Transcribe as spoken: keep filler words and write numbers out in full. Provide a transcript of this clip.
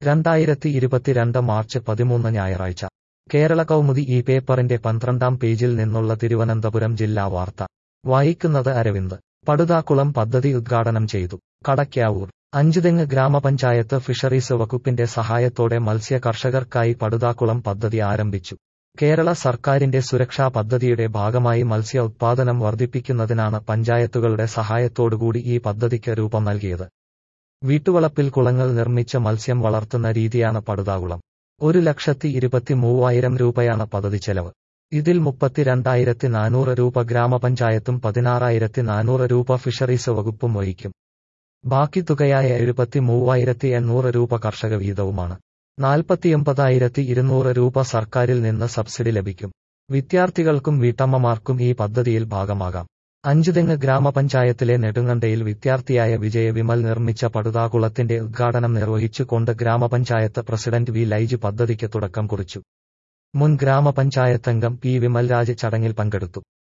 രണ്ടായിരത്തി ഇരുപത്തിരണ്ട് മാർച്ച് പതിമൂന്ന് ഞായറാഴ്ച കേരള കൗമുദി ഈ പേപ്പറിന്റെ പന്ത്രണ്ടാം പേജിൽ നിന്നുള്ള തിരുവനന്തപുരം ജില്ലാ വാർത്ത വായിക്കുന്നത് അരവിന്ദ്. പടുതാക്കുളം പദ്ധതി ഉദ്ഘാടനം ചെയ്തു. കടയ്ക്കാവൂർ. അഞ്ചുതെങ്ങ് ഗ്രാമപഞ്ചായത്ത് ഫിഷറീസ് വകുപ്പിന്റെ സഹായത്തോടെ മത്സ്യ കർഷകർക്കായി പടുതാക്കുളം പദ്ധതി ആരംഭിച്ചു. കേരള സർക്കാരിന്റെ സുരക്ഷാ പദ്ധതിയുടെ ഭാഗമായി മത്സ്യ ഉത്പാദനം വർദ്ധിപ്പിക്കുന്നതിനാണ് പഞ്ചായത്തുകളുടെ സഹായത്തോടുകൂടി ഈ പദ്ധതിക്ക് രൂപം നൽകിയത്. വീട്ടുവളപ്പിൽ കുളങ്ങൾ നിർമ്മിച്ച് മത്സ്യം വളർത്തുന്ന രീതിയാണ് പടുതാക്കുളം. ഒരു ലക്ഷത്തി ഇരുപത്തി മൂവായിരം രൂപയാണ് പദ്ധതി ചെലവ്. ഇതിൽ മുപ്പത്തിരണ്ടായിരത്തി നാനൂറ് രൂപ ഗ്രാമപഞ്ചായത്തും പതിനാറായിരത്തി നാനൂറ് രൂപ ഫിഷറീസ് വകുപ്പും വഹിക്കും. ബാക്കി തുകയായ എഴുപത്തി മൂവായിരത്തി എണ്ണൂറ് രൂപ കർഷക വീതവുമാണ്. നാൽപ്പത്തിയൊമ്പതായിരത്തി ഇരുന്നൂറ് രൂപ സർക്കാരിൽ നിന്ന് സബ്സിഡി ലഭിക്കും. വിദ്യാർത്ഥികൾക്കും വീട്ടമ്മമാർക്കും ഈ പദ്ധതിയിൽ ഭാഗമാകാം. അഞ്ചുതെങ്ങ് ഗ്രാമപഞ്ചായത്തിലെ നെടുങ്കണ്ടയിൽ വിദ്യാർത്ഥിയായ വിജയ വിമൽ നിർമ്മിച്ച പടുതാക്കുളത്തിന്റെ ഉദ്ഘാടനം നിർവഹിച്ചുകൊണ്ട് ഗ്രാമപഞ്ചായത്ത് പ്രസിഡന്റ് വി ലൈജ് പദ്ധതിക്ക് തുടക്കം കുറിച്ചു. മുൻ ഗ്രാമപഞ്ചായത്തംഗം പി വിമൽരാജ് ചടങ്ങിൽ പങ്കെടുത്തു.